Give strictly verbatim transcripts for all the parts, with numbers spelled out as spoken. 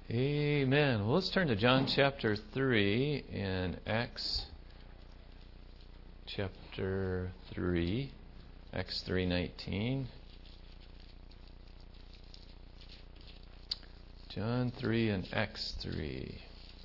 Amen. Well, let's turn to John chapter three and Acts chapter three, Acts three nineteen. John three and Acts three.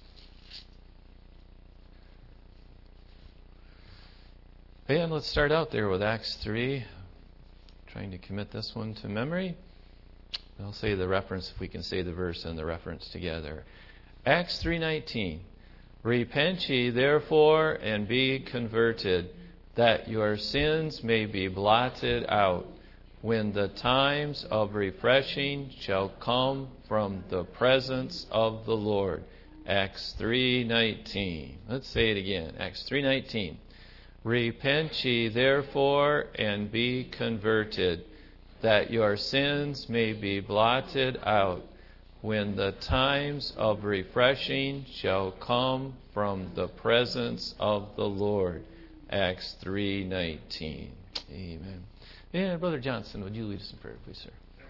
And let's start out there with Acts three. Trying to commit this one to memory. I'll say the reference if we can say the verse and the reference together. Acts three nineteen. Repent ye therefore and be converted, that your sins may be blotted out, when the times of refreshing shall come from the presence of the Lord. Acts three nineteen. Let's say it again. Acts three nineteen. Repent ye therefore and be converted, that your sins may be blotted out, when the times of refreshing shall come from the presence of the Lord. Acts three nineteen. Amen. And Brother Johnson, would you lead us in prayer, please, sir?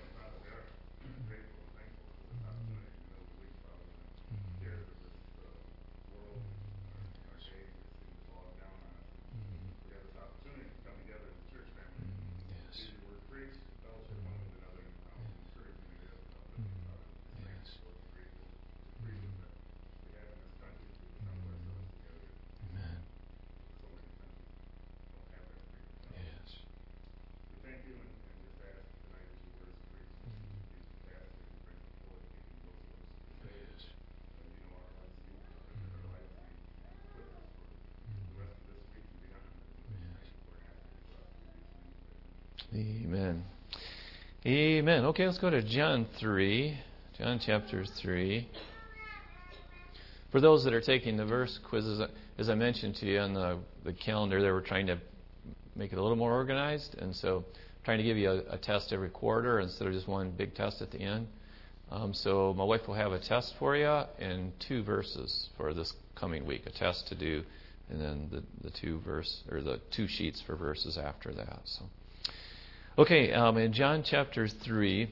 Amen. Amen. Okay, let's go to John three. John chapter three. For those that are taking the verse quizzes, as I mentioned to you on the, the calendar, they were trying to make it a little more organized. And so trying to give you a, a test every quarter instead of just one big test at the end. Um, so my wife will have a test for you and two verses for this coming week. A test to do, and then the, the two verse or the two sheets for verses after that. So. Okay, um, in John chapter three,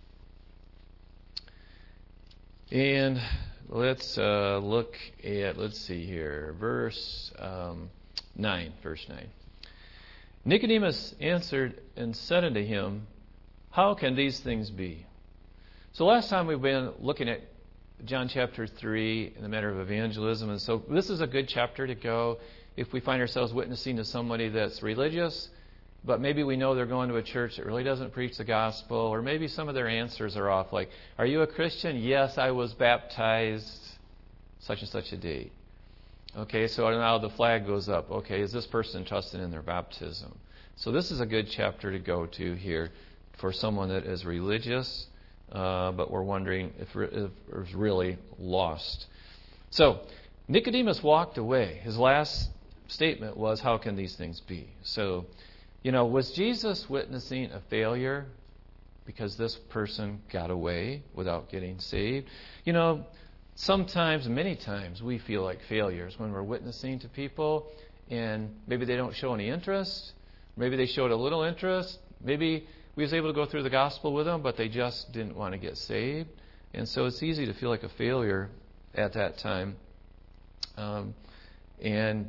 and let's uh, look at, let's see here, verse um, nine, verse nine. Nicodemus answered and said unto him, how can these things be? So last time we've been looking at John chapter three in the matter of evangelism, and so this is a good chapter to go if we find ourselves witnessing to somebody that's religious, but maybe we know they're going to a church that really doesn't preach the gospel, or maybe some of their answers are off, like, are you a Christian? Yes, I was baptized such and such a date. Okay, so now the flag goes up. Okay, is this person trusting in their baptism? So this is a good chapter to go to here for someone that is religious, uh, but we're wondering if, if is really lost. So Nicodemus walked away. His last statement was, how can these things be? So, you know, was Jesus witnessing a failure because this person got away without getting saved? You know, sometimes, many times, we feel like failures when we're witnessing to people, and maybe they don't show any interest. Maybe they showed a little interest. Maybe we was able to go through the gospel with them, but they just didn't want to get saved. And so it's easy to feel like a failure at that time. Um, and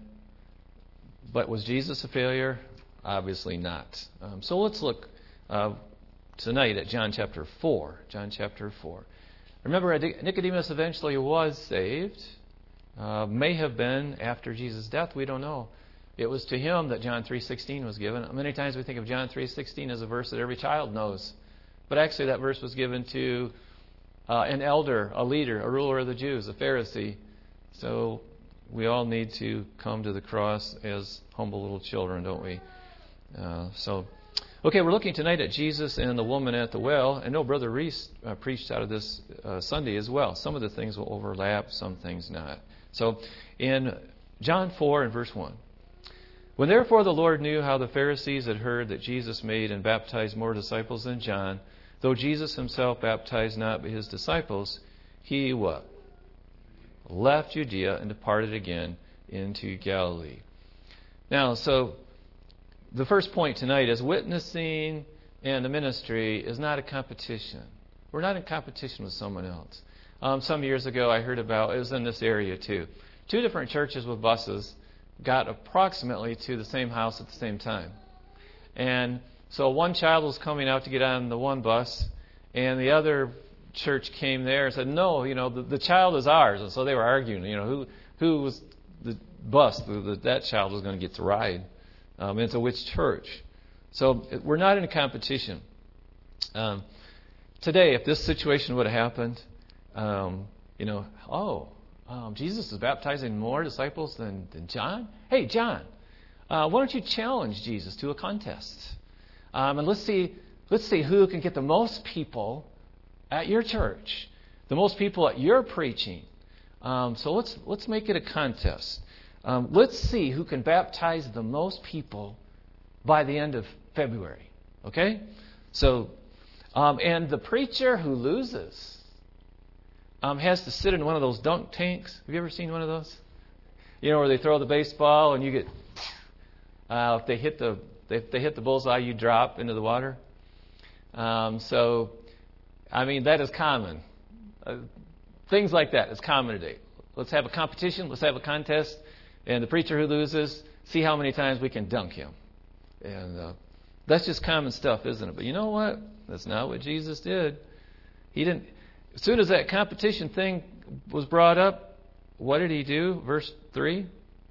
but was Jesus a failure? Obviously not. Um, so let's look uh, tonight at John chapter four. John chapter four. Remember, Nicodemus eventually was saved. Uh, may have been after Jesus' death. We don't know. It was to him that John three sixteen was given. Many times we think of John three sixteen as a verse that every child knows. But actually that verse was given to uh, an elder, a leader, a ruler of the Jews, a Pharisee. So we all need to come to the cross as humble little children, don't we? Uh, so, okay, we're looking tonight at Jesus and the woman at the well. I know Brother Reese uh, preached out of this uh, Sunday as well. Some of the things will overlap, some things not. So, in John four and verse one. When therefore the Lord knew how the Pharisees had heard that Jesus made and baptized more disciples than John, though Jesus himself baptized not but his disciples, he what? Left Judea and departed again into Galilee. Now, so the first point tonight is witnessing and the ministry is not a competition. We're not in competition with someone else. Um, some years ago, I heard about, it was in this area too, two different churches with buses got approximately to the same house at the same time. And so one child was coming out to get on the one bus, and the other church came there and said, no, you know, the, the child is ours. And so they were arguing, you know, who who was the bus the, the, that child was going to get to ride um, into which church. So we're not in a competition. Um, today, if this situation would have happened, um, you know, oh, um, Jesus is baptizing more disciples than, than John? Hey, John, uh, why don't you challenge Jesus to a contest? Um, and let's see, let's see who can get the most people at your church, the most people at your preaching. Um, so let's let's make it a contest. Um, let's see who can baptize the most people by the end of February. Okay? So, um, and the preacher who loses um, has to sit in one of those dunk tanks. Have you ever seen one of those? You know, where they throw the baseball and you get, uh, if they hit the if they hit the bullseye, you drop into the water. Um, so, I mean, that is common. Uh, things like that is common today. Let's have a competition. Let's have a contest. And the preacher who loses, see how many times we can dunk him. And uh, that's just common stuff, isn't it? But you know what? That's not what Jesus did. He didn't. As soon as that competition thing was brought up, what did he do? Verse three.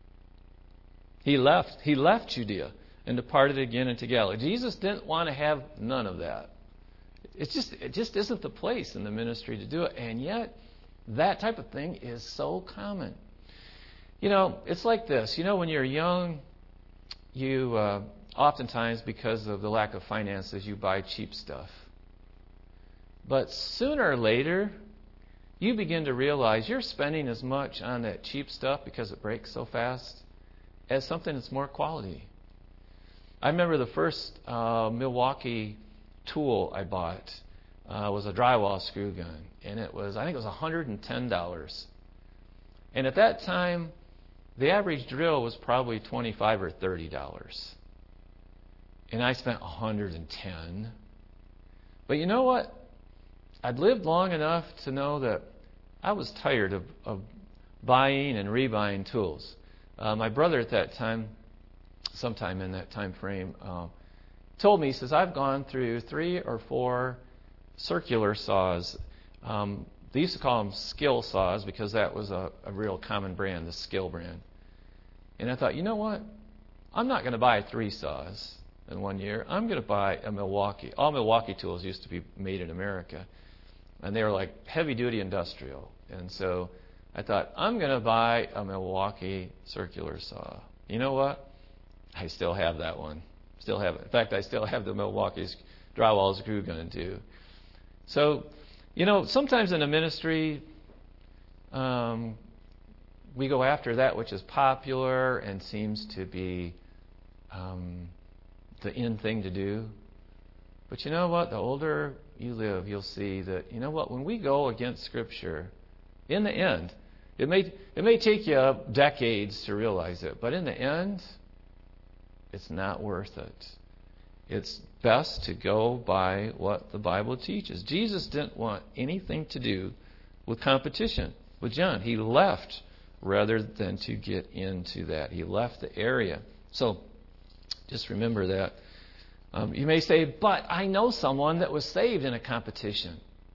He left. He left Judea and departed again into Galilee. Jesus didn't want to have none of that. It's just, it just isn't the place in the ministry to do it. And yet, that type of thing is so common. You know, it's like this. You know, when you're young, you uh, oftentimes, because of the lack of finances, you buy cheap stuff. But sooner or later, you begin to realize you're spending as much on that cheap stuff because it breaks so fast as something that's more quality. I remember the first uh, Milwaukee tool I bought uh, was a drywall screw gun, and it was I think it was one hundred ten dollars. And at that time, the average drill was probably twenty-five or thirty dollars, and I spent one hundred ten. But you know what? I'd lived long enough to know that I was tired of, of buying and rebuying tools. Uh, my brother at that time, sometime in that time frame, uh, told me, he says, I've gone through three or four circular saws. Um, they used to call them Skill saws because that was a, a real common brand, the Skill brand. And I thought, you know what? I'm not going to buy three saws in one year. I'm going to buy a Milwaukee. All Milwaukee tools used to be made in America. And they were like heavy-duty industrial. And so I thought, I'm going to buy a Milwaukee circular saw. You know what? I still have that one. Still have it. In fact, I still have the Milwaukee drywall screw gun too. So, you know, sometimes in a ministry, um, we go after that which is popular and seems to be um, the in thing to do. But you know what? The older you live, you'll see that, you know what? When we go against Scripture, in the end, it may it may take you decades to realize it, but in the end, it's not worth it. It's best to go by what the Bible teaches. Jesus didn't want anything to do with competition with John. He left rather than to get into that. He left the area. So just remember that. Um, you may say, but I know someone that was saved in a competition.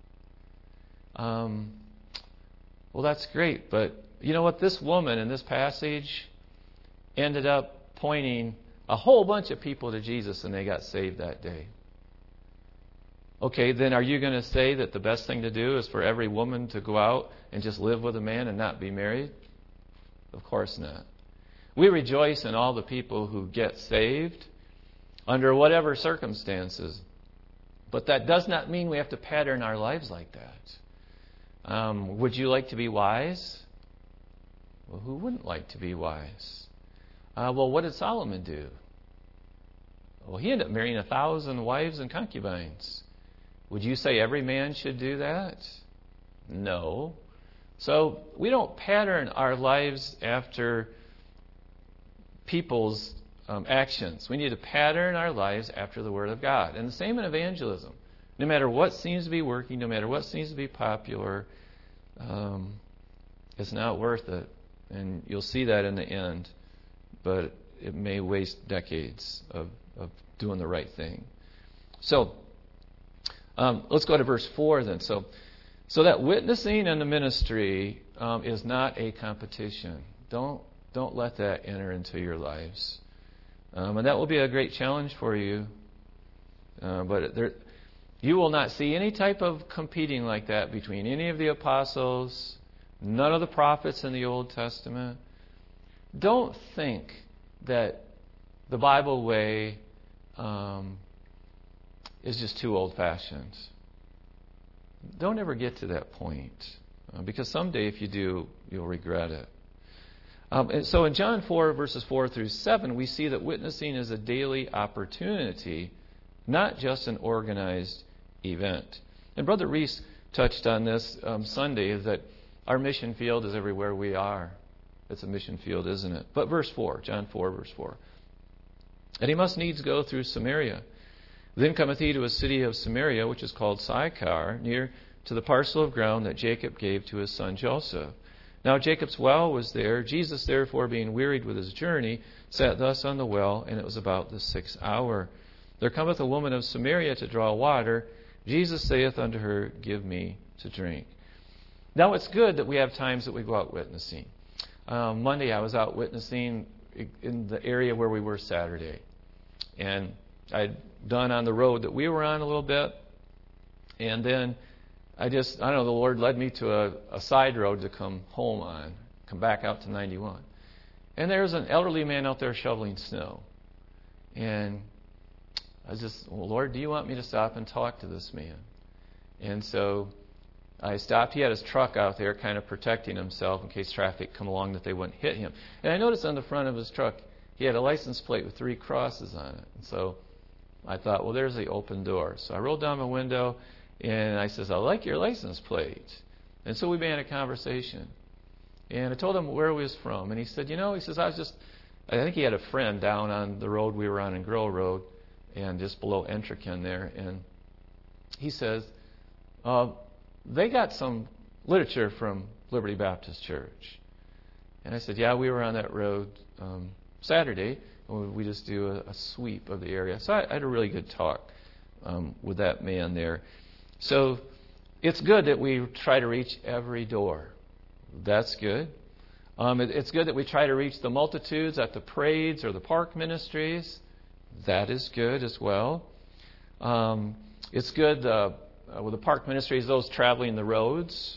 Um, well, that's great. But you know what? This woman in this passage ended up pointing a whole bunch of people to Jesus, and they got saved that day. Okay, then are you going to say that the best thing to do is for every woman to go out and just live with a man and not be married? Of course not. We rejoice in all the people who get saved under whatever circumstances. But that does not mean we have to pattern our lives like that. Um, would you like to be wise? Well, who wouldn't like to be wise? Uh, well, what did Solomon do? Well, he ended up marrying a thousand wives and concubines. Would you say every man should do that? No. So we don't pattern our lives after people's um, actions. We need to pattern our lives after the Word of God. And the same in evangelism. No matter what seems to be working, no matter what seems to be popular, um, it's not worth it. And you'll see that in the end. But it may waste decades of, of doing the right thing. So, um, let's go to verse four then. So, so that witnessing and the ministry um, is not a competition. Don't don't let that enter into your lives. Um, and that will be a great challenge for you. Uh, but there, you will not see any type of competing like that between any of the apostles, none of the prophets in the Old Testament. Don't think that the Bible way um, is just too old-fashioned. Don't ever get to that point, uh, because someday if you do, you'll regret it. Um, and so in John four, verses four through seven, we see that witnessing is a daily opportunity, not just an organized event. And Brother Reese touched on this um, Sunday, that our mission field is everywhere we are. It's a mission field, isn't it? But verse four, John four, verse four. And he must needs go through Samaria. Then cometh he to a city of Samaria, which is called Sychar, near to the parcel of ground that Jacob gave to his son Joseph. Now Jacob's well was there. Jesus, therefore, being wearied with his journey, sat thus on the well, and it was about the sixth hour. There cometh a woman of Samaria to draw water. Jesus saith unto her, Give me to drink. Now it's good that we have times that we go out witnessing. Um, Monday I was out witnessing in the area where we were Saturday. And I'd done on the road that we were on a little bit. And then I just, I don't know, the Lord led me to a, a side road to come home on, come back out to ninety-one. And there was an elderly man out there shoveling snow. And I was just, well, Lord, do you want me to stop and talk to this man? And so I stopped. He had his truck out there kind of protecting himself in case traffic come along that they wouldn't hit him. And I noticed on the front of his truck, he had a license plate with three crosses on it. And so I thought, well, there's the open door. So I rolled down my window, and I says, I like your license plate. And so we began a conversation. And I told him where he was from. And he said, you know, he says, I was just, I think he had a friend down on the road we were on in Grill Road, and just below Entrican there. And he says, uh, they got some literature from Liberty Baptist Church. And I said, yeah, we were on that road um, Saturday. And we just do a, a sweep of the area. So I, I had a really good talk um, with that man there. So it's good that we try to reach every door. That's good. Um, it, it's good that we try to reach the multitudes at the parades or the park ministries. That is good as well. Um, it's good uh, with the park ministries, those traveling the roads.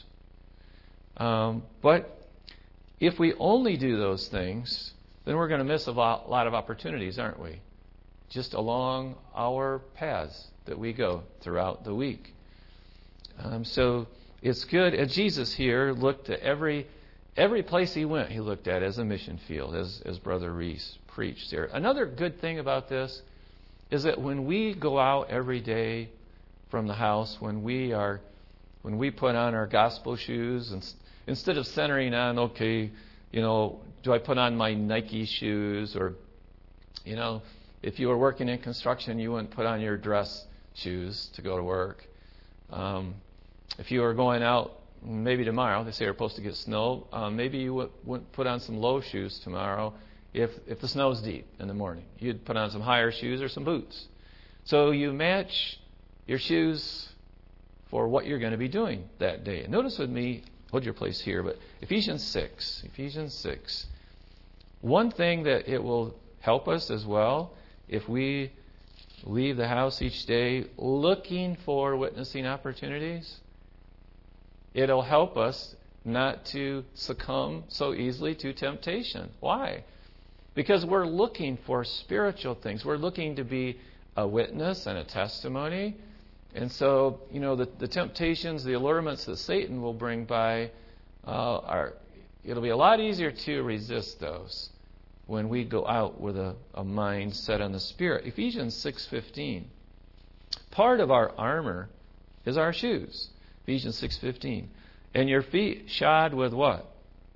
Um, but if we only do those things, then we're going to miss a lot, lot of opportunities, aren't we? Just along our paths that we go throughout the week. Um, so it's good. And Jesus here looked at every every place he went, he looked at as a mission field, as, as Brother Reese preached there. Another good thing about this is that when we go out every day from the house, when we are, when we put on our gospel shoes, and instead of centering on, okay, you know, do I put on my Nike shoes, or, you know, if you were working in construction, you wouldn't put on your dress shoes to go to work. Um, if you were going out, maybe tomorrow, they say you're supposed to get snow, um, maybe you would, wouldn't put on some low shoes tomorrow. If if the snow's deep in the morning, you'd put on some higher shoes or some boots. So you match your shoes for what you're going to be doing that day. And notice with me, hold your place here, but Ephesians six, Ephesians six. One thing that it will help us as well, if we leave the house each day looking for witnessing opportunities, it'll help us not to succumb so easily to temptation. Why? Because we're looking for spiritual things. We're looking to be a witness and a testimony. And so, you know, the, the temptations, the allurements that Satan will bring by, uh, are, it'll be a lot easier to resist those when we go out with a, a mind set on the Spirit. Ephesians six fifteen. Part of our armor is our shoes. Ephesians six fifteen. And your feet shod with what?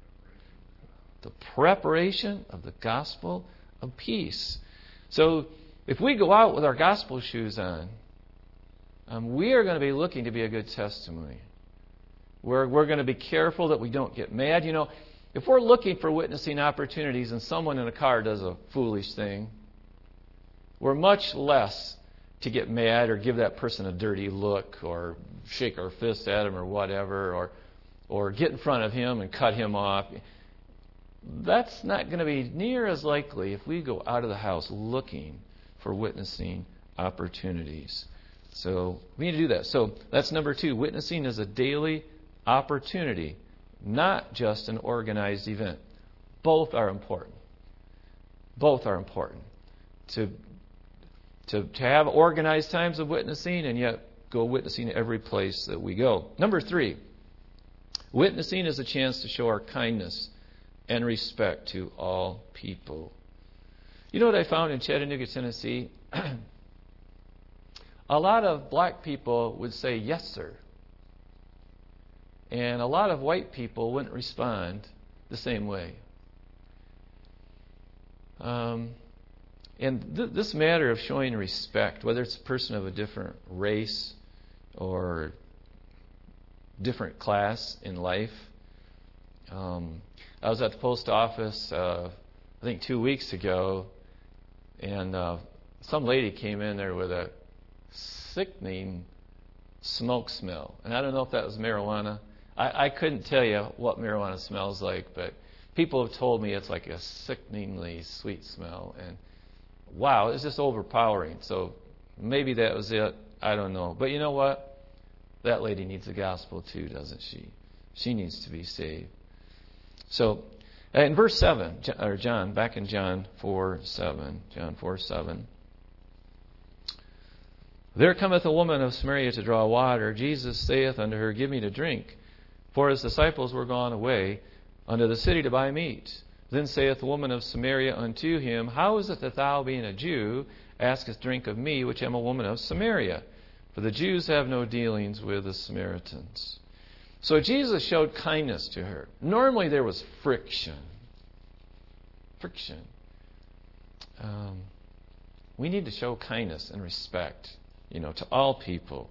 The preparation of the gospel of peace. So if we go out with our gospel shoes on, Um, we are going to be looking to be a good testimony. We're, we're going to be careful that we don't get mad. You know, if we're looking for witnessing opportunities and someone in a car does a foolish thing, we're much less to get mad or give that person a dirty look or shake our fist at him or whatever, or or get in front of him and cut him off. That's not going to be near as likely if we go out of the house looking for witnessing opportunities. So we need to do that. So that's number two. Witnessing is a daily opportunity, not just an organized event. Both are important. Both are important. To, to, to have organized times of witnessing and yet go witnessing every place that we go. Number three, witnessing is a chance to show our kindness and respect to all people. You know what I found in Chattanooga, Tennessee? A lot of black people would say, yes, sir. And a lot of white people wouldn't respond the same way. Um, and th- this matter of showing respect, whether it's a person of a different race or different class in life. Um, I was at the post office, uh, I think two weeks ago, and uh, some lady came in there with a sickening smoke smell. And I don't know if that was marijuana. I, I couldn't tell you what marijuana smells like, but people have told me it's like a sickeningly sweet smell. And wow, it's just overpowering. So maybe that was it. I don't know. But you know what? That lady needs the gospel too, doesn't she? She needs to be saved. So in verse seven, or John, back in John four seven, John four seven. There cometh a woman of Samaria to draw water. Jesus saith unto her, Give me to drink. For his disciples were gone away unto the city to buy meat. Then saith the woman of Samaria unto him, How is it that thou, being a Jew, askest drink of me, which am a woman of Samaria? For the Jews have no dealings with the Samaritans. So Jesus showed kindness to her. Normally there was friction. Friction. Um, we need to show kindness and respect, you know, to all people.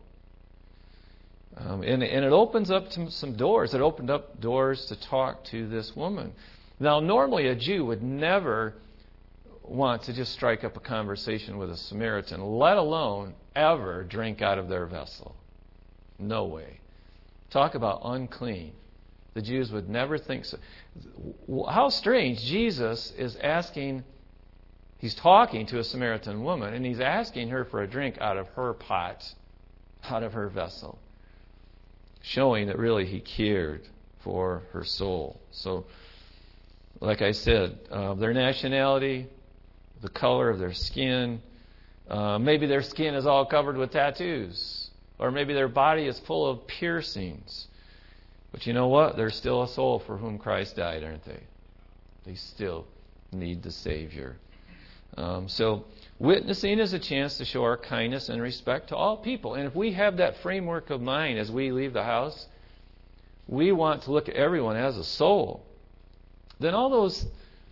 Um, and, and it opens up to some doors. It opened up doors to talk to this woman. Now, normally a Jew would never want to just strike up a conversation with a Samaritan, let alone ever drink out of their vessel. No way. Talk about unclean. The Jews would never think so. How strange. Jesus is asking, he's talking to a Samaritan woman, and he's asking her for a drink out of her pot, out of her vessel, showing that really he cared for her soul. So, like I said, uh, their nationality, the color of their skin, uh, maybe their skin is all covered with tattoos, or maybe their body is full of piercings. But you know what? They're still a soul for whom Christ died, aren't they? They still need the Savior. Um, so, witnessing is a chance to show our kindness and respect to all people. And if we have that framework of mind as we leave the house, we want to look at everyone as a soul. Then all those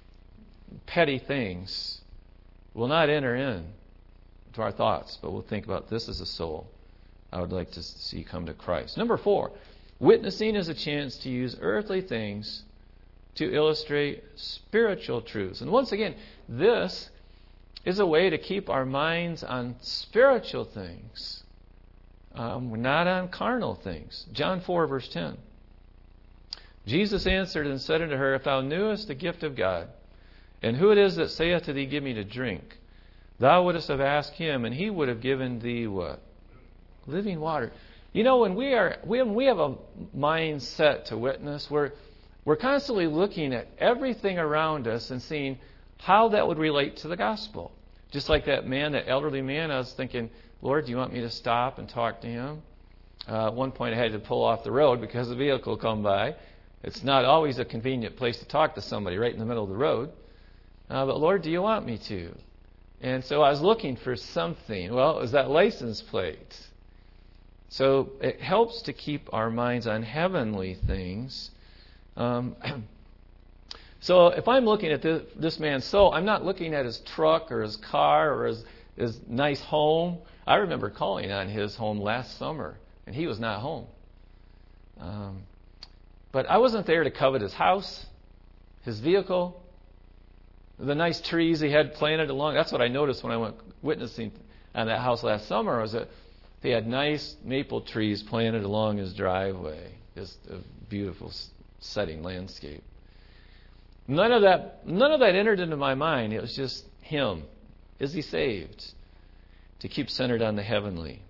petty things will not enter in to our thoughts, but we'll think about this as a soul I would like to see come to Christ. Number four, witnessing is a chance to use earthly things to illustrate spiritual truths. And once again, this is a way to keep our minds on spiritual things, um, not on carnal things. John four, verse ten. Jesus answered and said unto her, If thou knewest the gift of God, and who it is that saith to thee, Give me to drink, thou wouldst have asked him, and he would have given thee what? Living water. You know, when we are when we have a mind set to witness, we're we're constantly looking at everything around us and seeing how that would relate to the gospel. Just like that man, that elderly man, I was thinking, Lord, do you want me to stop and talk to him? Uh, at one point I had to pull off the road because a vehicle come by. It's not always a convenient place to talk to somebody right in the middle of the road. Uh, but Lord, do you want me to? And so I was looking for something. Well, it was that license plate. So it helps to keep our minds on heavenly things. Um, so if I'm looking at this, this man's soul, I'm not looking at his truck or his car or his his nice home. I remember calling on his home last summer, and he was not home. Um, but I wasn't there to covet his house, his vehicle, the nice trees he had planted along. That's what I noticed when I went witnessing on that house last summer, was that they had nice maple trees planted along his driveway. Just a beautiful setting, landscape. None of that, none of that entered into my mind. It was just him. Is he saved? To keep centered on the heavenly.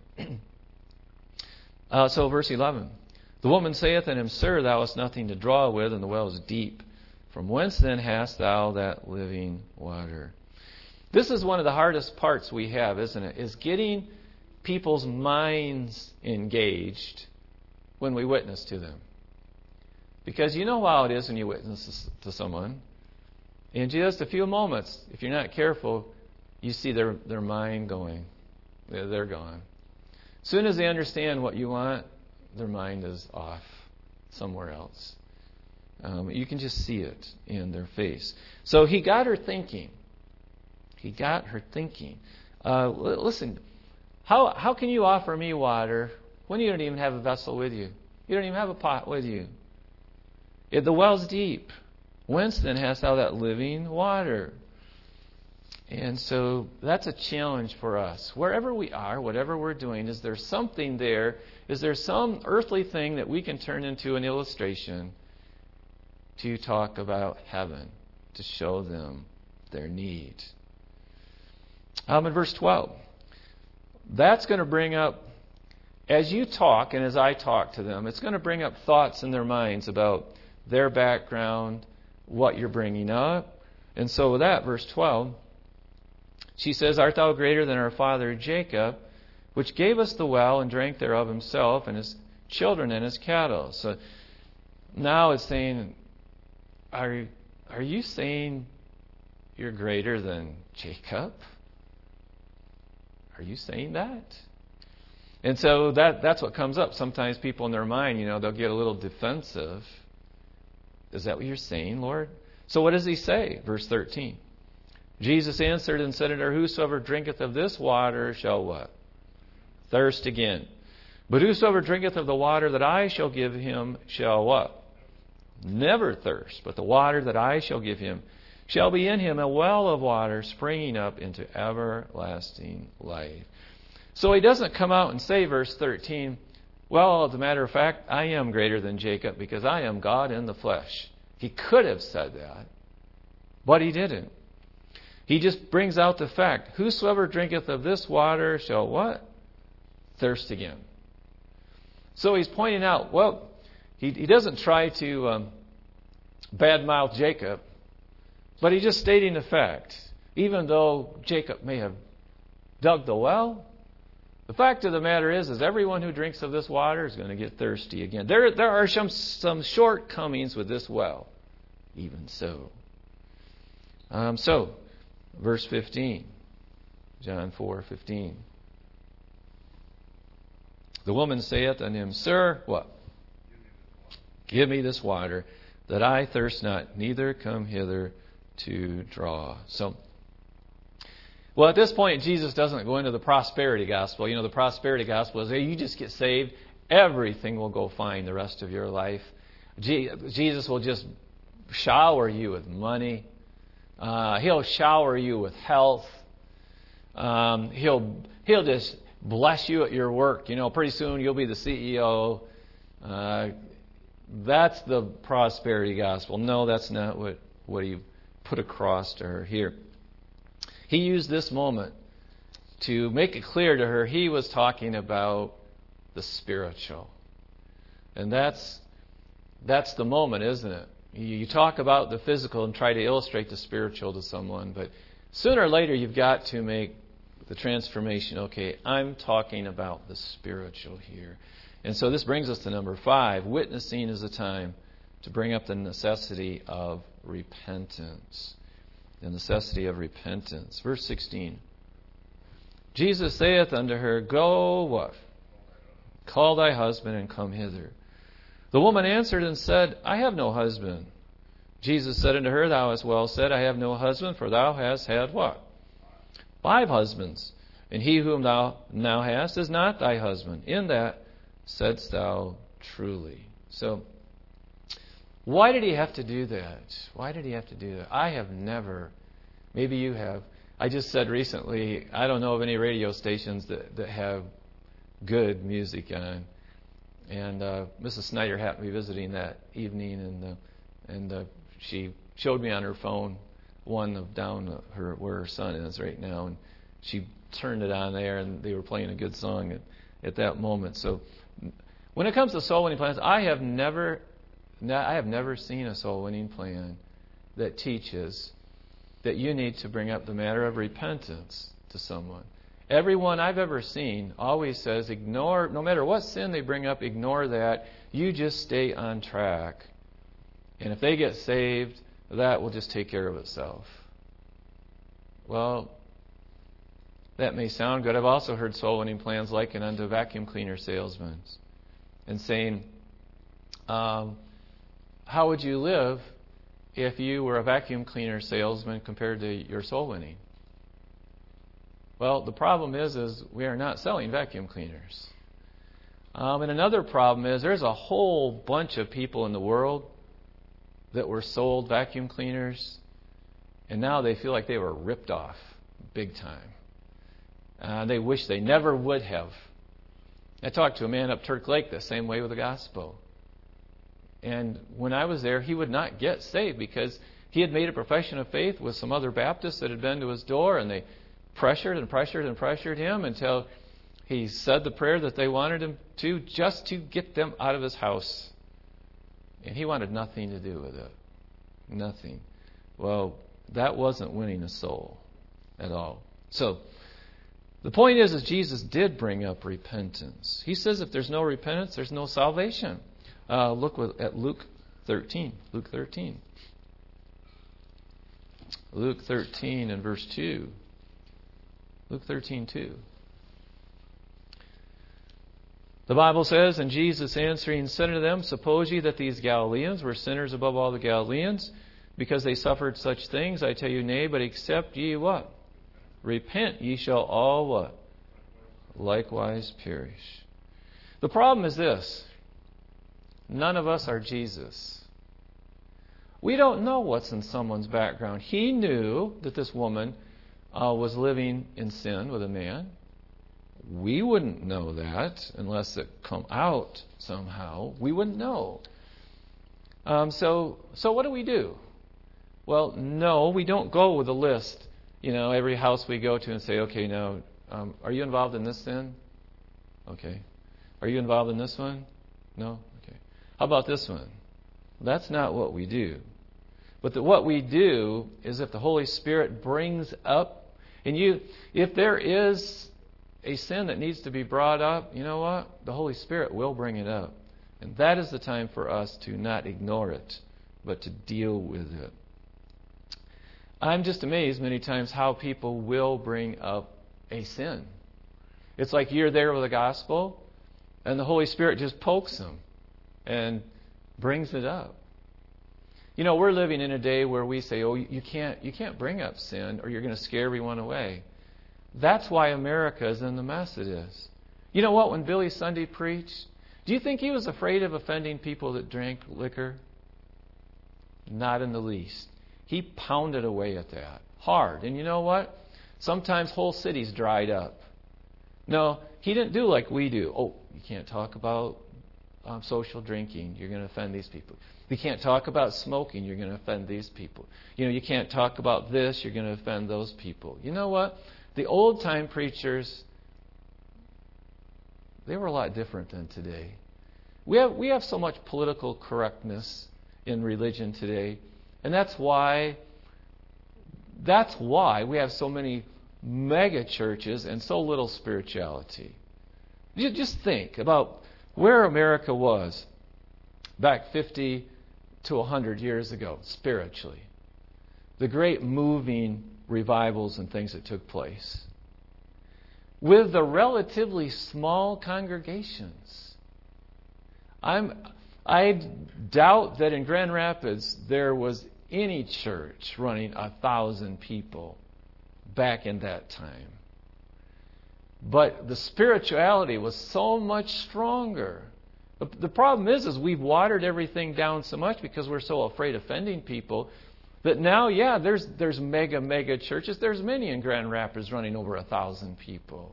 uh, so verse eleven. The woman saith unto him, Sir, thou hast nothing to draw with, and the well is deep. From whence then hast thou that living water? This is one of the hardest parts we have, isn't it? Is getting people's minds engaged when we witness to them. Because you know how it is when you witness to someone. In just a few moments, if you're not careful, you see their, their mind going. They're gone. As soon as they understand what you want, their mind is off somewhere else. Um, you can just see it in their face. So he got her thinking. He got her thinking. Uh, listen, how how can you offer me water when you don't even have a vessel with you? You don't even have a pot with you. If the well's deep, whence then hast thou that living water? And so that's a challenge for us. Wherever we are, whatever we're doing, is there something there? Is there some earthly thing that we can turn into an illustration to talk about heaven, to show them their need? Um, in verse twelve, that's going to bring up, as you talk and as I talk to them, it's going to bring up thoughts in their minds about their background, what you're bringing up. And so with that, verse twelve, she says, Art thou greater than our father Jacob, which gave us the well and drank thereof himself and his children and his cattle? So now it's saying, are, are you saying you're greater than Jacob? Are you saying that? And so that that's what comes up. Sometimes people in their mind, you know, they'll get a little defensive. Is that what you're saying, Lord? So what does he say? Verse thirteen. Jesus answered and said unto her, Whosoever drinketh of this water shall what? Thirst again. But whosoever drinketh of the water that I shall give him shall what? Never thirst. But the water that I shall give him shall be in him a well of water springing up into everlasting life. So he doesn't come out and say, verse thirteen, well, as a matter of fact, I am greater than Jacob because I am God in the flesh. He could have said that, but he didn't. He just brings out the fact, whosoever drinketh of this water shall what? Thirst again. So he's pointing out, well, he, he doesn't try to um, badmouth Jacob, but he's just stating the fact. Even though Jacob may have dug the well, the fact of the matter is, is everyone who drinks of this water is going to get thirsty again. There, there are some, some shortcomings with this well, even so. Um, so, verse fifteen, John four fifteen. The woman saith unto him, Sir, what? Give me this water, that I thirst not, neither come hither to draw. So, well, at this point, Jesus doesn't go into the prosperity gospel. You know, the prosperity gospel is, hey, you just get saved, everything will go fine the rest of your life. Jesus will just shower you with money. Uh, he'll shower you with health. Um, he'll he'll just bless you at your work. You know, pretty soon you'll be the C E O. Uh, that's the prosperity gospel. No, that's not what, what he put across to her here. He used this moment to make it clear to her he was talking about the spiritual. And that's that's the moment, isn't it? You talk about the physical and try to illustrate the spiritual to someone, but sooner or later you've got to make the transformation. Okay, I'm talking about the spiritual here. And so this brings us to number five. Witnessing is a time to bring up the necessity of repentance. The necessity of repentance. Verse sixteen. Jesus saith unto her, Go, what? Call thy husband and come hither. The woman answered and said, I have no husband. Jesus said unto her, Thou hast well said, I have no husband, for thou hast had what? Five husbands. And he whom thou now hast is not thy husband. In that saidst thou truly. So, why did he have to do that? Why did he have to do that? I have never, maybe you have. I just said recently, I don't know of any radio stations that, that have good music on. And uh, Missus Snyder happened to be visiting that evening, and uh, and uh, she showed me on her phone one of down uh, her where her son is right now, and she turned it on there, and they were playing a good song at, at that moment. So, when it comes to soul winning plans, I have never, I have never seen a soul winning plan that teaches that you need to bring up the matter of repentance to someone. Everyone I've ever seen always says, ignore, no matter what sin they bring up, ignore that. You just stay on track. And if they get saved, that will just take care of itself. Well, that may sound good. I've also heard soul winning plans likened unto vacuum cleaner salesmen and saying, um, how would you live if you were a vacuum cleaner salesman compared to your soul winning? Well, the problem is, is we are not selling vacuum cleaners. Um, and another problem is there's a whole bunch of people in the world that were sold vacuum cleaners, and now they feel like they were ripped off big time. Uh, they wish they never would have. I talked to a man up Turk Lake the same way with the gospel. And when I was there, he would not get saved because he had made a profession of faith with some other Baptists that had been to his door, and they pressured and pressured and pressured him until he said the prayer that they wanted him to, just to get them out of his house. And he wanted nothing to do with it. Nothing. Well, that wasn't winning a soul at all. So, the point is, is Jesus did bring up repentance. He says if there's no repentance, there's no salvation. Uh, look at Luke thirteen. Luke thirteen. Luke thirteen and verse two. Luke thirteen, two. The Bible says, and Jesus answering said unto them, suppose ye that these Galileans were sinners above all the Galileans, because they suffered such things? I tell you, nay, but except ye what? Repent, ye shall all what? Likewise perish. The problem is this. None of us are Jesus. We don't know what's in someone's background. He knew that this woman uh, was living in sin with a man. We wouldn't know that unless it come out somehow. We wouldn't know. Um, so, so what do we do? Well, no, we don't go with a list. You know, every house we go to and say, okay, now, um, are you involved in this sin? Okay. Are you involved in this one? No? Okay. How about this one? That's not what we do. But the, what we do is if the Holy Spirit brings up, and you, if there is a sin that needs to be brought up, you know what? The Holy Spirit will bring it up. And that is the time for us to not ignore it, but to deal with it. I'm just amazed many times how people will bring up a sin. It's like you're there with the gospel, and the Holy Spirit just pokes them and brings it up. You know, we're living in a day where we say, oh, you can't, you can't bring up sin or you're going to scare everyone away. That's why America is in the mess it is. You know what? When Billy Sunday preached, do you think he was afraid of offending people that drank liquor? Not in the least. He pounded away at that hard. And you know what? Sometimes whole cities dried up. No, he didn't do like we do. Oh, you can't talk about um, social drinking. You're going to offend these people. You can't talk about smoking. You're going to offend these people. You know, you can't talk about this. You're going to offend those people. You know what? The old-time preachers, they were a lot different than today. We have we have so much political correctness in religion today, and that's why that's why we have so many mega churches and so little spirituality. You just think about where America was back fifty to one hundred years ago spiritually. The great moving revivals and things that took place. With the relatively small congregations. I'm, I doubt that in Grand Rapids there was any church running a thousand people back in that time. But the spirituality was so much stronger. The problem is, is we've watered everything down so much because we're so afraid of offending people that now, yeah, there's there's mega, mega churches. There's many in Grand Rapids running over a thousand people.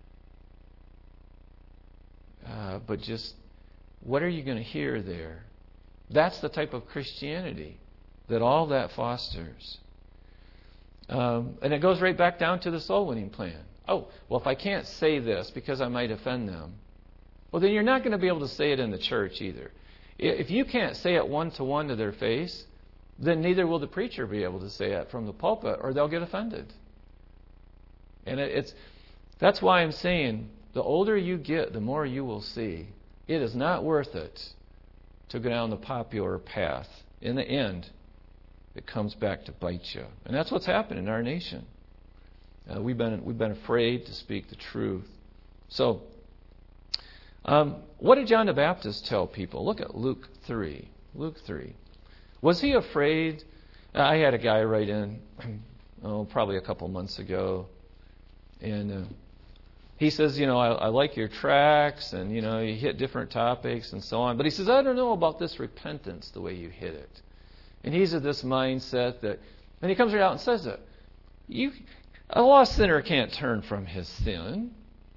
Uh, but just, what are you going to hear there? That's the type of Christianity that all that fosters. Um, and it goes right back down to the soul winning plan. Oh, well, if I can't say this because I might offend them, well, then you're not going to be able to say it in the church either. If you can't say it one-to-one to their face, then neither will the preacher be able to say it from the pulpit, or they'll get offended. And it's that's why I'm saying, the older you get, the more you will see. It is not worth it to go down the popular path. In the end, it comes back to bite you. And that's what's happened in our nation. Uh, we've been we've been afraid to speak the truth. So, um, what did John the Baptist tell people? Look at Luke three. Luke three. Was he afraid? I had a guy write in, oh, probably a couple months ago, and uh, he says, you know, I, I like your tracks, and you know, you hit different topics and so on. But he says, I don't know about this repentance, the way you hit it. And he's of this mindset that, and he comes right out and says it. You, a lost sinner can't turn from his sin.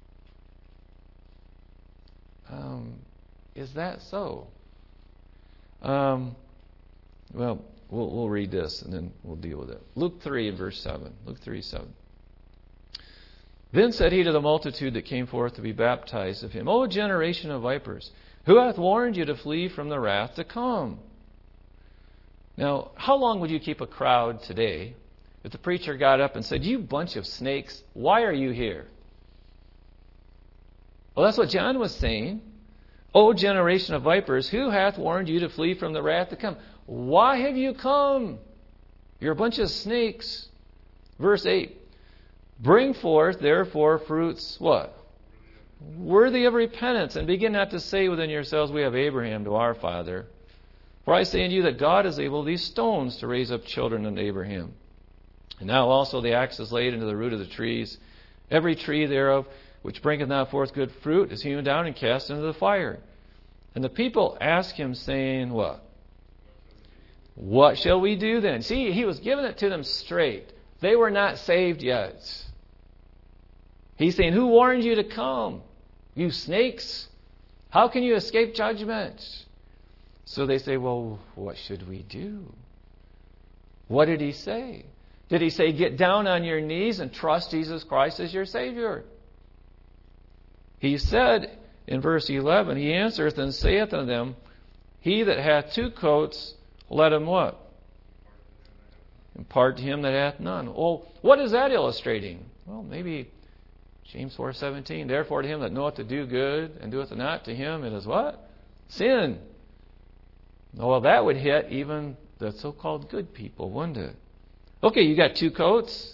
Um, is that so? Um, well, well, we'll read this and then we'll deal with it. Luke three and verse seven. Luke three, seven. Then said he to the multitude that came forth to be baptized of him, O generation of vipers, who hath warned you to flee from the wrath to come? Now, how long would you keep a crowd today if the preacher got up and said, you bunch of snakes, why are you here? Well, that's what John was saying. O generation of vipers, who hath warned you to flee from the wrath to come? Why have you come? You're a bunch of snakes. Verse eight. Bring forth, therefore, fruits, what? Worthy of repentance, and begin not to say within yourselves, we have Abraham to our father. For I say unto you that God is able these stones to raise up children unto Abraham. And now also the axe is laid into the root of the trees. Every tree thereof which bringeth not forth good fruit is hewn down and cast into the fire. And the people ask him, saying, what? What shall we do then? See, he was giving it to them straight. They were not saved yet. He's saying, who warned you to come? You snakes? How can you escape judgment? So they say, well, what should we do? What did he say? Did he say, get down on your knees and trust Jesus Christ as your Savior? He said in verse eleven, he answereth and saith unto them, he that hath two coats, let him what? Impart to him that hath none. Well, what is that illustrating? Well, maybe James four seventeen. Therefore to him that knoweth to do good and doeth it not, to him it is what? Sin. Well, that would hit even the so-called good people, wouldn't it? Okay, you got two coats.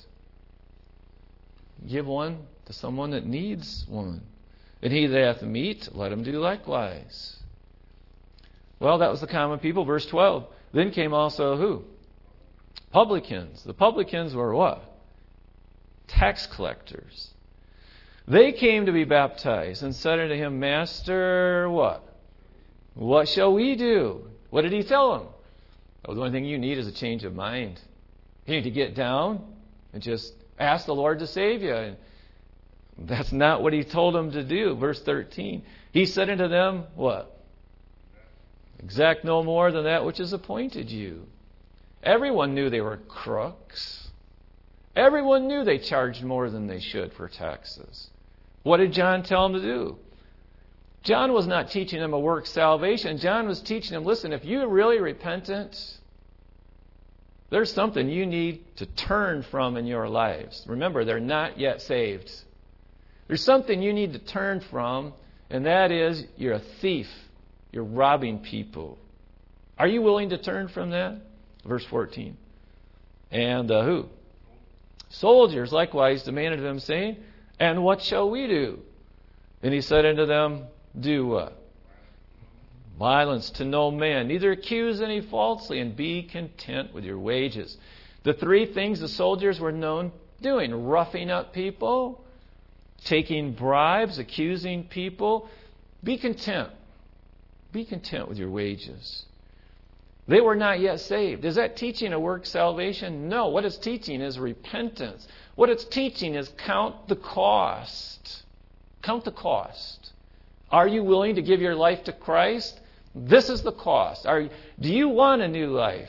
Give one to someone that needs one. And he that hath meat, let him do likewise. Well, that was the common people. Verse twelve. Then came also who? Publicans. The publicans were what? Tax collectors. They came to be baptized and said unto him, Master, what? What shall we do? What did he tell them? Well, the only thing you need is a change of mind. You need to get down and just ask the Lord to save you. And that's not what he told them to do. Verse thirteen. He said unto them, what? Exact no more than that which is appointed you. Everyone knew they were crooks. Everyone knew they charged more than they should for taxes. What did John tell them to do? John was not teaching them a work salvation. John was teaching them, listen, if you're really repentant, there's something you need to turn from in your lives. Remember, they're not yet saved. There's something you need to turn from, and that is you're a thief. You're robbing people. Are you willing to turn from that? Verse fourteen. And uh, who? Soldiers likewise demanded of him, saying, and what shall we do? And he said unto them, do what? Violence to no man, neither accuse any falsely, and be content with your wages. The three things the soldiers were known doing: roughing up people, taking bribes, accusing people. Be content. Be content with your wages. They were not yet saved. Is that teaching a work salvation? No. What it's teaching is repentance. What it's teaching is count the cost. Count the cost. Are you willing to give your life to Christ? This is the cost. Are, do you want a new life?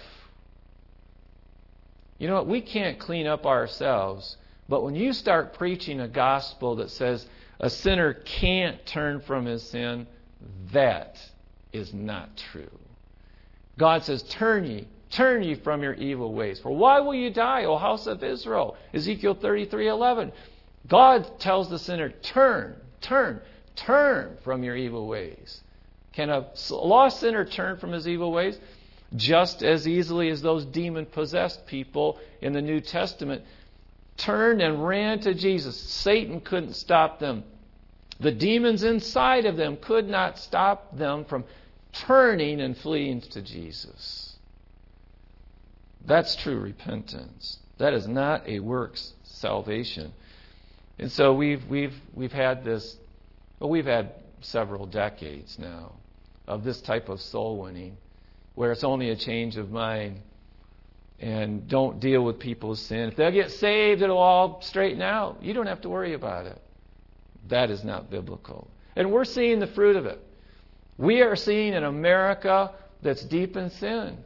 You know what? We can't clean up ourselves. But when you start preaching a gospel that says a sinner can't turn from his sin, that is not true. God says, turn ye, turn ye from your evil ways. For why will you die, O house of Israel? Ezekiel thirty-three eleven. God tells the sinner, turn, turn, turn from your evil ways. Can a lost sinner turn from his evil ways? Just as easily as those demon-possessed people in the New Testament turned and ran to Jesus. Satan couldn't stop them. The demons inside of them could not stop them from turning and fleeing to Jesus. That's true repentance. That is not a works salvation. And so we've we've we've had this, well, we've had several decades now of this type of soul winning, where it's only a change of mind, and don't deal with people's sin. If they'll get saved, it'll all straighten out. You don't have to worry about it. That is not biblical. And we're seeing the fruit of it. We are seeing an America that's deep in sin.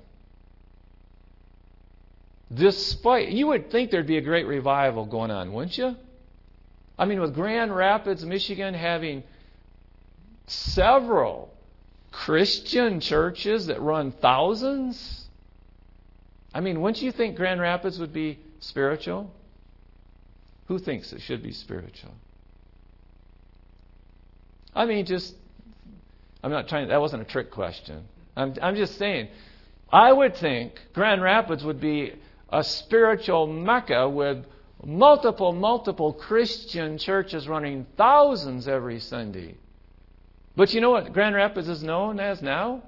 Despite, you would think there'd be a great revival going on, wouldn't you? I mean, with Grand Rapids, Michigan having several Christian churches that run thousands. I mean, wouldn't you think Grand Rapids would be spiritual? Who thinks it should be spiritual? I mean, just, I'm not trying, that wasn't a trick question. I'm, I'm just saying, I would think Grand Rapids would be a spiritual mecca with multiple, multiple Christian churches running thousands every Sunday. But you know what Grand Rapids is known as now?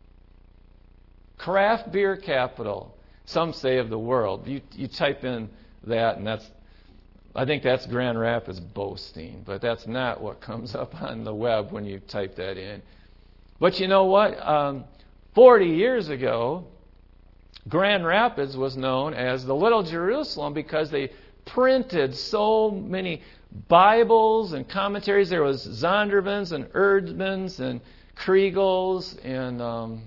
Craft beer capital. Some say of the world. You you type in that, and that's, I think that's Grand Rapids boasting, but that's not what comes up on the web when you type that in. But you know what? Um, Forty years ago, Grand Rapids was known as the Little Jerusalem because they printed so many Bibles and commentaries. There was Zondervans and Erdmans and Kriegels and um,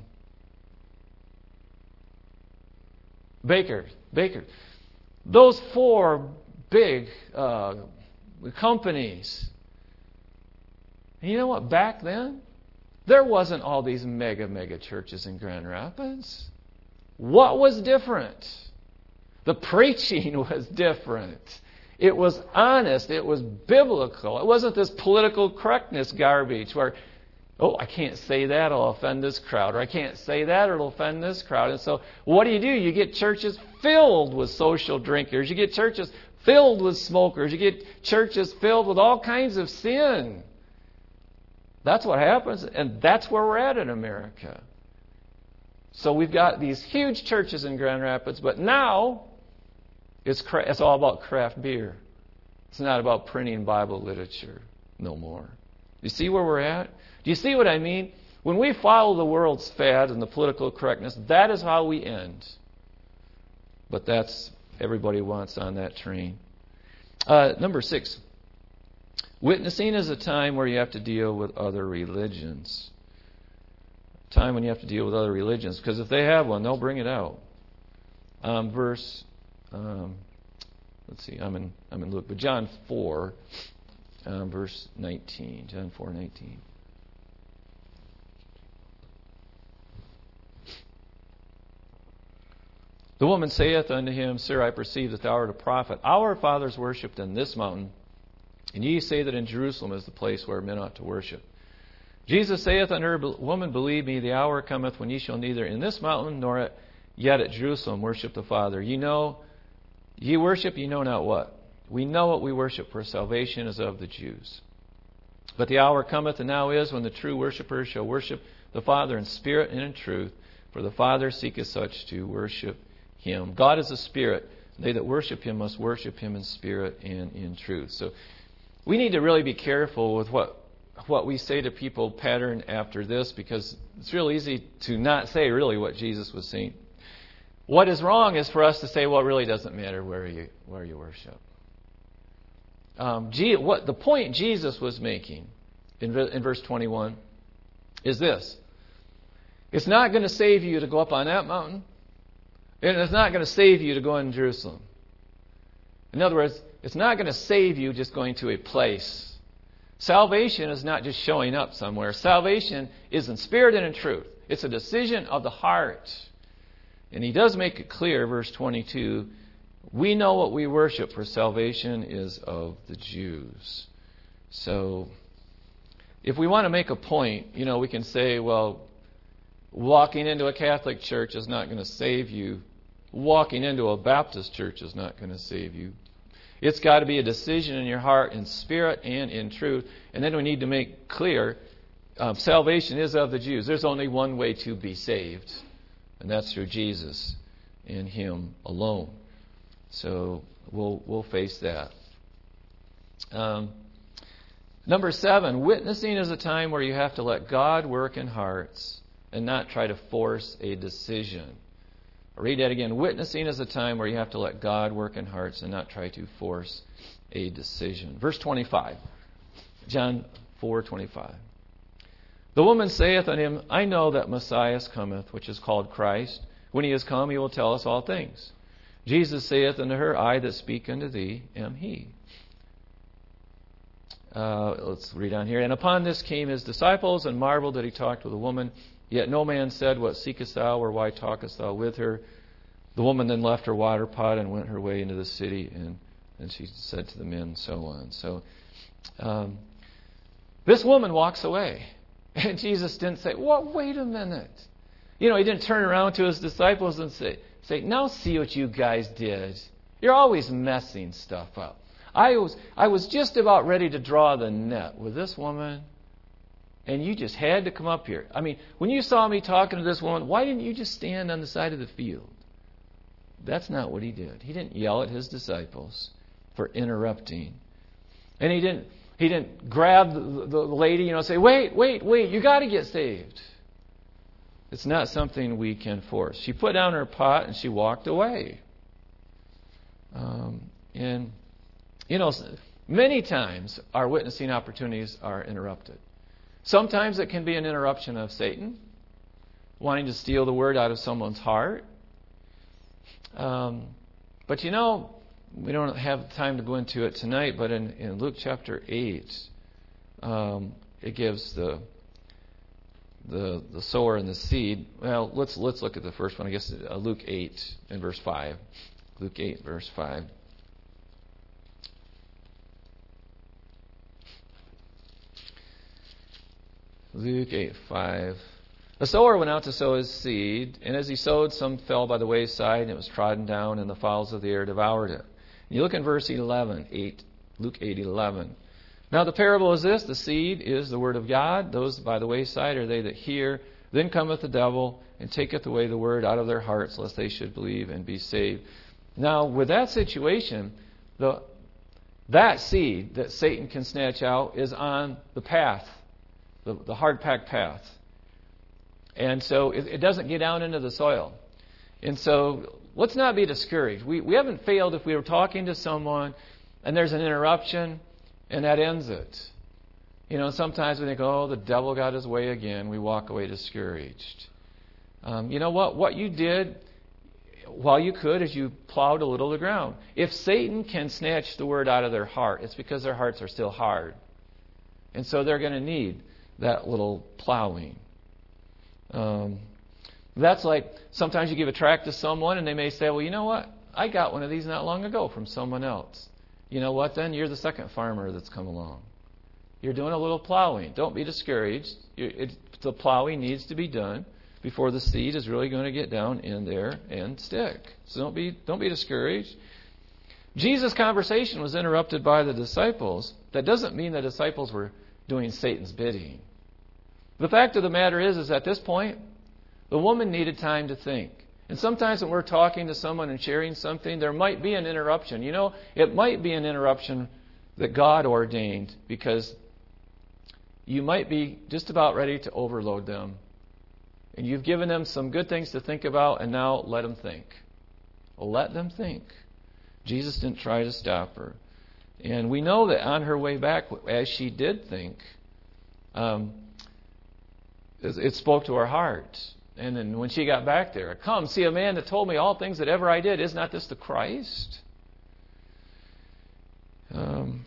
Baker. Baker. Those four big uh, companies. And you know what? Back then, there wasn't all these mega, mega churches in Grand Rapids. What was different? The preaching was different. It was honest. It was biblical. It wasn't this political correctness garbage where, oh, I can't say that, it'll offend this crowd. Or I can't say that, or it'll offend this crowd. And so what do you do? You get churches filled with social drinkers. You get churches filled with smokers. You get churches filled with all kinds of sin. That's what happens, and that's where we're at in America. So we've got these huge churches in Grand Rapids, but now it's cra- it's all about craft beer. It's not about printing Bible literature no more. You see where we're at? Do you see what I mean? When we follow the world's fad and the political correctness, that is how we end. But that's everybody wants on that train. Uh, number six. Witnessing is a time where you have to deal with other religions. A time when you have to deal with other religions. Because if they have one, they'll bring it out. Um, verse, um, let's see, I'm in I'm in Luke, but John four, um, verse nineteen. John four nineteen. The woman saith unto him, Sir, I perceive that thou art a prophet. Our fathers worshipped in this mountain, and ye say that in Jerusalem is the place where men ought to worship. Jesus saith unto her, Woman, believe me, the hour cometh when ye shall neither in this mountain nor at, yet at Jerusalem worship the Father. Ye know, ye worship, ye know not what. We know what we worship, for salvation is of the Jews. But the hour cometh, and now is, when the true worshippers shall worship the Father in spirit and in truth, for the Father seeketh such to worship Him. God is a spirit. They that worship Him must worship Him in spirit and in truth. So we need to really be careful with what what we say to people pattern after this, because it's real easy to not say really what Jesus was saying. What is wrong is for us to say, well, it really doesn't matter where you where you worship. Um, G, what the point Jesus was making in, in verse twenty-one is this: it's not going to save you to go up on that mountain, and it's not going to save you to go in Jerusalem. In other words, it's not going to save you just going to a place. Salvation is not just showing up somewhere. Salvation is in spirit and in truth. It's a decision of the heart. And he does make it clear, verse twenty-two, we know what we worship, for salvation is of the Jews. So, if we want to make a point, you know, we can say, well, walking into a Catholic church is not going to save you. Walking into a Baptist church is not going to save you. It's got to be a decision in your heart, in spirit and in truth. And then we need to make clear, um, salvation is of the Jews. There's only one way to be saved, and that's through Jesus and Him alone. So we'll we'll face that. Um, number seven, witnessing is a time where you have to let God work in hearts and not try to force a decision. I'll read that again. Witnessing is a time where you have to let God work in hearts and not try to force a decision. Verse twenty-five, John four twenty-five. The woman saith unto him, I know that Messiah cometh, which is called Christ. When he is come, he will tell us all things. Jesus saith unto her, I that speak unto thee am he. Uh, let's read on here. And upon this came his disciples, and marveled that he talked with a woman. Yet no man said, What seekest thou, or why talkest thou with her? The woman then left her water pot and went her way into the city, and, and she said to the men, and so on. So um, this woman walks away. And Jesus didn't say, well, wait a minute. You know, he didn't turn around to his disciples and say, say, now see what you guys did. You're always messing stuff up. I was, I was just about ready to draw the net with this woman, and you just had to come up here. I mean, when you saw me talking to this woman, why didn't you just stand on the side of the field? That's not what he did. He didn't yell at his disciples for interrupting. And he didn't he didn't grab the, the lady, you know, and say, wait, wait, wait, you got to get saved. It's not something we can force. She put down her pot and she walked away. Um, and, you know, many times our witnessing opportunities are interrupted. Sometimes it can be an interruption of Satan, wanting to steal the word out of someone's heart. Um, but you know, we don't have time to go into it tonight, but in, in Luke chapter eight, um, it gives the the the sower and the seed. Well, let's let's look at the first one. I guess uh, Luke eight and verse five. Luke eight verse five. Luke eight five. The sower went out to sow his seed, and as he sowed, some fell by the wayside, and it was trodden down, and the fowls of the air devoured it. And you look in verse eleven, eight, Luke eight eleven. Now the parable is this: the seed is the word of God. Those by the wayside are they that hear. Then cometh the devil and taketh away the word out of their hearts, lest they should believe and be saved. Now, with that situation, the that seed that Satan can snatch out is on the path, the, the hard-packed path. And so it, it doesn't get down into the soil. And so let's not be discouraged. We, we haven't failed if we were talking to someone and there's an interruption and that ends it. You know, sometimes we think, oh, the devil got his way again. We walk away discouraged. Um, you know what? What you did while you could is you plowed a little of the ground. If Satan can snatch the word out of their heart, it's because their hearts are still hard. And so they're going to need that little plowing. Um, that's like sometimes you give a tract to someone and they may say, well, you know what? I got one of these not long ago from someone else. You know what then? You're the second farmer that's come along. You're doing a little plowing. Don't be discouraged. You're, it, the plowing needs to be done before the seed is really going to get down in there and stick. So don't be don't be discouraged. Jesus' conversation was interrupted by the disciples. That doesn't mean the disciples were doing Satan's bidding. The fact of the matter is, is at this point, the woman needed time to think. And sometimes when we're talking to someone and sharing something, there might be an interruption. You know, it might be an interruption that God ordained, because you might be just about ready to overload them. And you've given them some good things to think about, and now let them think. Let them think. Jesus didn't try to stop her. And we know that on her way back, as she did think, um, it, it spoke to her heart. And then when she got back there, come, see a man that told me all things that ever I did. Is not this the Christ? Um,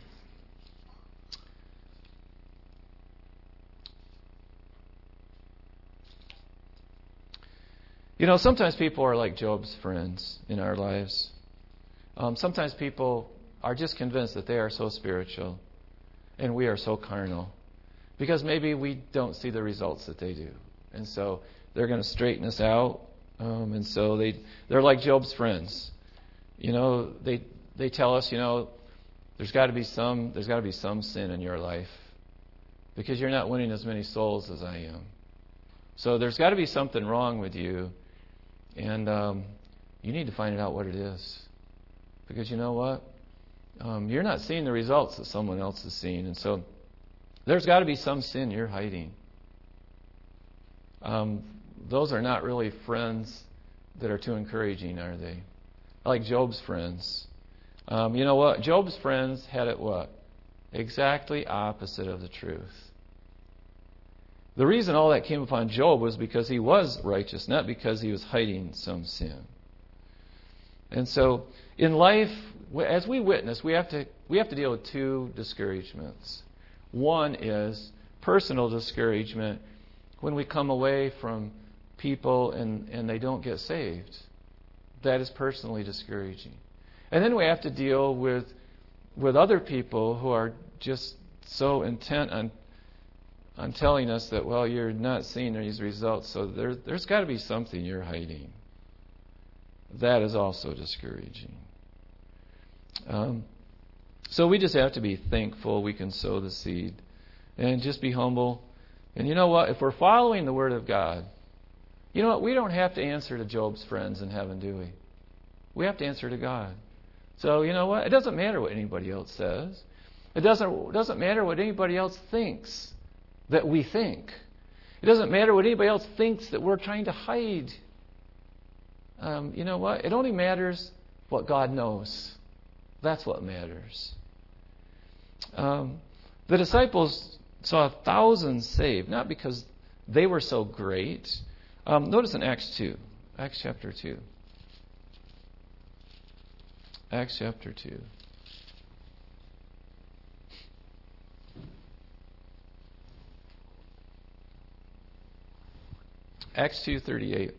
you know, sometimes people are like Job's friends in our lives. Um, sometimes people are just convinced that they are so spiritual and we are so carnal because maybe we don't see the results that they do. And so they're going to straighten us out. Um, and so they, they're like Job's friends. You know, they they tell us, you know, there's got to be some there's got to be some sin in your life because you're not winning as many souls as I am. So there's got to be something wrong with you, and um, you need to find out what it is. Because you know what? Um, you're not seeing the results that someone else is seeing. And so there's got to be some sin you're hiding. Um, those are not really friends that are too encouraging, are they? Like Job's friends. Um, you know what? Job's friends had it what? Exactly opposite of the truth. The reason all that came upon Job was because he was righteous, not because he was hiding some sin. And so in life, as we witness, we have to we have to deal with two discouragements. One is personal discouragement when we come away from people and, and they don't get saved. That is personally discouraging. And then we have to deal with with other people who are just so intent on on telling us that, well, you're not seeing these results, so there, there's got to be something you're hiding. That is also discouraging. Um, so we just have to be thankful we can sow the seed and just be humble. And you know what? If we're following the Word of God, you know what? We don't have to answer to Job's friends in heaven, do we? We have to answer to God. So you know what? It doesn't matter what anybody else says. It doesn't, it doesn't matter what anybody else thinks that we think. It doesn't matter what anybody else thinks that we're trying to hide. Um, you know what? It only matters what God knows. That's what matters. Um, the disciples saw thousands saved, not because they were so great. Um, notice in Acts two. Acts chapter two. Acts chapter two. Acts two thirty-eight.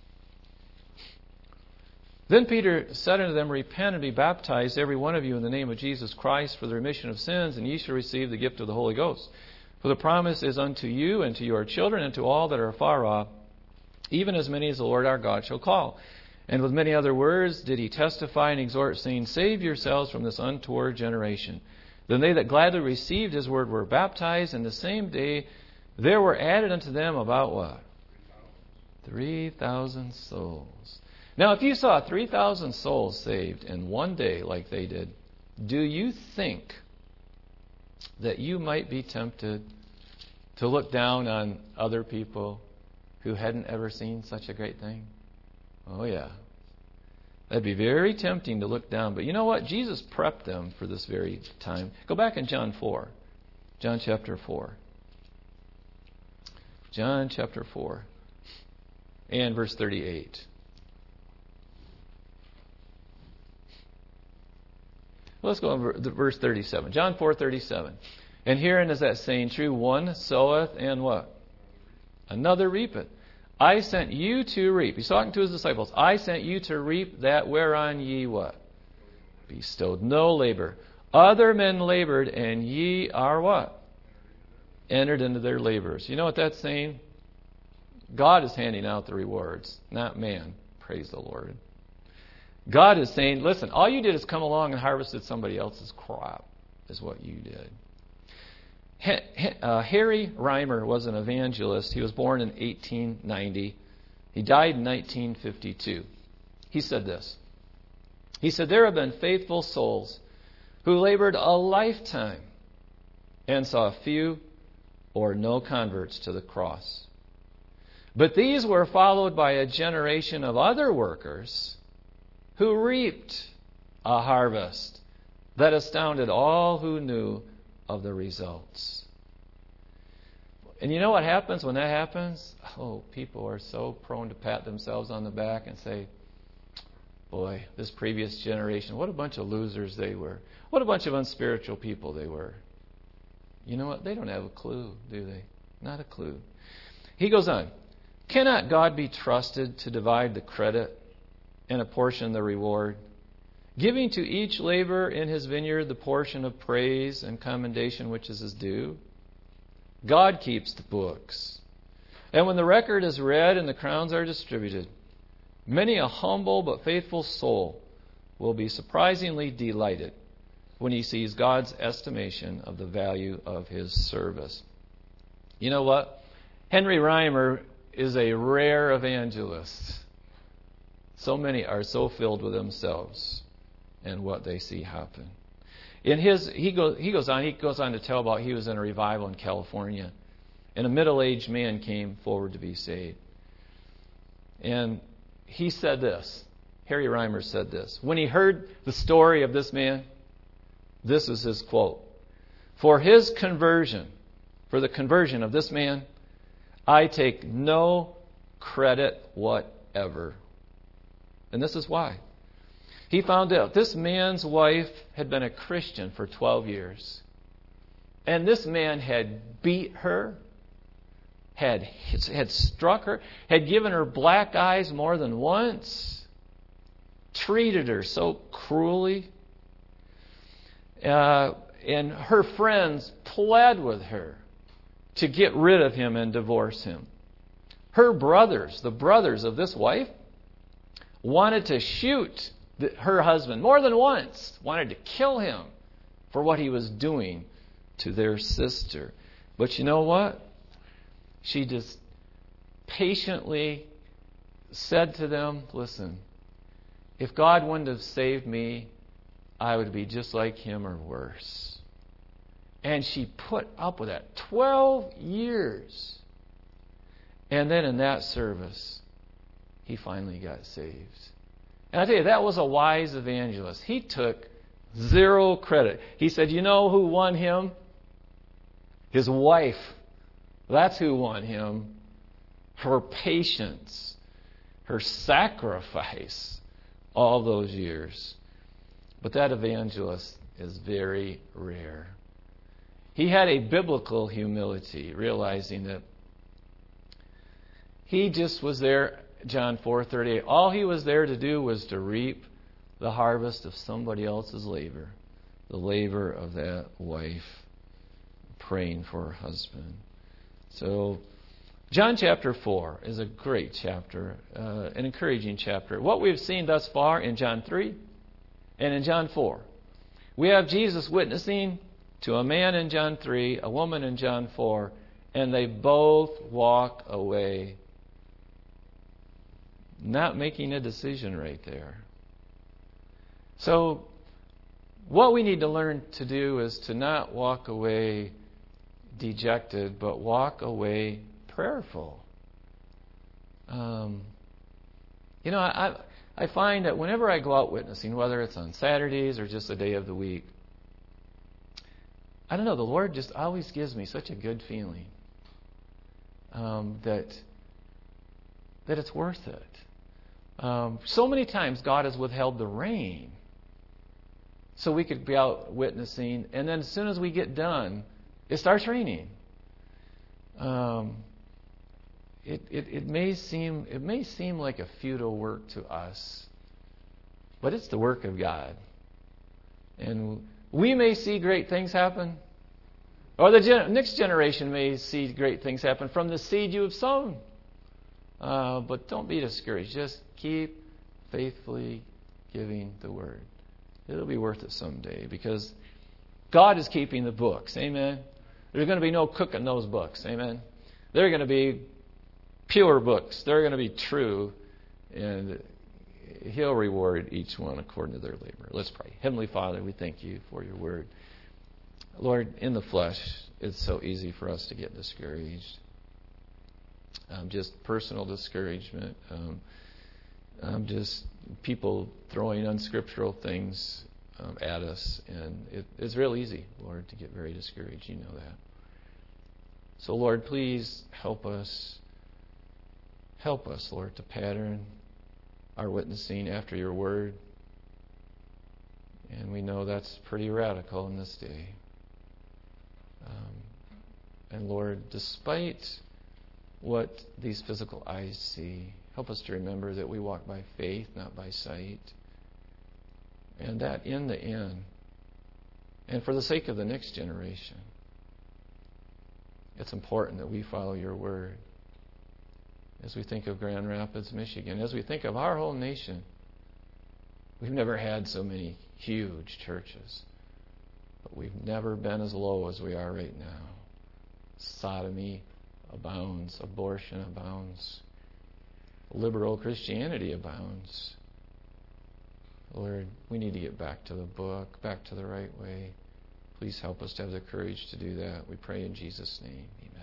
Then Peter said unto them, Repent and be baptized, every one of you, in the name of Jesus Christ, for the remission of sins, and ye shall receive the gift of the Holy Ghost. For the promise is unto you, and to your children, and to all that are afar off, even as many as the Lord our God shall call. And with many other words did he testify and exhort, saying, Save yourselves from this untoward generation. Then they that gladly received his word were baptized, and the same day there were added unto them about what? Three thousand souls. Now, if you saw three thousand souls saved in one day like they did, do you think that you might be tempted to look down on other people who hadn't ever seen such a great thing? Oh, yeah. That'd be very tempting to look down. But you know what? Jesus prepped them for this very time. Go back in John four. John chapter four. John chapter four. And verse thirty-eight. Let's go over to verse thirty-seven. John four thirty-seven. And herein is that saying true, one soweth and what? Another reapeth. I sent you to reap. He's talking to his disciples. I sent you to reap that whereon ye what? Bestowed no labor. Other men labored, and ye are what? Entered into their labors. You know what that's saying? God is handing out the rewards, not man. Praise the Lord. God is saying, listen, all you did is come along and harvested somebody else's crop, is what you did. Uh, Harry Reimer was an evangelist. He was born in eighteen ninety. He died in nineteen fifty-two. He said this. He said, there have been faithful souls who labored a lifetime and saw few or no converts to the cross. But these were followed by a generation of other workers who reaped a harvest that astounded all who knew of the results. And you know what happens when that happens? Oh, people are so prone to pat themselves on the back and say, boy, this previous generation, what a bunch of losers they were. What a bunch of unspiritual people they were. You know what? They don't have a clue, do they? Not a clue. He goes on. Cannot God be trusted to divide the credit and apportion the reward, giving to each laborer in his vineyard the portion of praise and commendation which is his due? God keeps the books. And when the record is read and the crowns are distributed, many a humble but faithful soul will be surprisingly delighted when he sees God's estimation of the value of his service. You know what? Henry Reimer is a rare evangelist. So many are so filled with themselves and what they see happen. In his, he goes, he goes on. He goes on to tell about he was in a revival in California, and a middle-aged man came forward to be saved. And he said this. Harry Reimer said this. When he heard the story of this man, this was his quote: "For his conversion, for the conversion of this man, I take no credit whatever." And this is why. He found out this man's wife had been a Christian for twelve years. And this man had beat her, had, had struck her, had given her black eyes more than once, treated her so cruelly. Uh, and her friends pled with her to get rid of him and divorce him. Her brothers, the brothers of this wife, wanted to shoot the, her husband more than once, wanted to kill him for what he was doing to their sister. But you know what? She just patiently said to them, listen, if God wouldn't have saved me, I would be just like him or worse. And she put up with that twelve years. And then in that service, he finally got saved. And I tell you, that was a wise evangelist. He took zero credit. He said, you know who won him? His wife. That's who won him. Her patience, her sacrifice, all those years. But that evangelist is very rare. He had a biblical humility, realizing that he just was there, John four thirty-eight. All he was there to do was to reap the harvest of somebody else's labor, the labor of that wife praying for her husband. So, John chapter four is a great chapter, uh, an encouraging chapter. What we've seen thus far in John three and in John four, we have Jesus witnessing to a man in John three, a woman in John four, and they both walk away not making a decision right there. So, what we need to learn to do is to not walk away dejected, but walk away prayerful. Um, you know, I I find that whenever I go out witnessing, whether it's on Saturdays or just a day of the week, I don't know, the Lord just always gives me such a good feeling um, that that it's worth it. Um, so many times God has withheld the rain so we could be out witnessing, and then as soon as we get done, it starts raining. Um, it, it, it may seem it may seem like a futile work to us, but it's the work of God. And we may see great things happen, or the gen- next generation may see great things happen from the seed you have sown. Uh, but don't be discouraged. Just keep faithfully giving the word. It'll be worth it someday, because God is keeping the books. Amen. There's going to be no cook in those books. Amen. They're going to be pure books. They're going to be true. And He'll reward each one according to their labor. Let's pray. Heavenly Father, we thank you for your word. Lord, in the flesh, it's so easy for us to get discouraged. Um, just personal discouragement. Um, um, just people throwing unscriptural things um, at us. And it, it's real easy, Lord, to get very discouraged. You know that. So, Lord, please help us. Help us, Lord, to pattern our witnessing after your word. And we know that's pretty radical in this day. Um, and Lord, despite what these physical eyes see, help us to remember that we walk by faith, not by sight. And that in the end, and for the sake of the next generation, it's important that we follow your word. As we think of Grand Rapids, Michigan, as we think of our whole nation, we've never had so many huge churches, but we've never been as low as we are right now. Sodomy abounds, abortion abounds, liberal Christianity abounds. Lord, we need to get back to the book, back to the right way. Please help us to have the courage to do that. We pray in Jesus' name. Amen.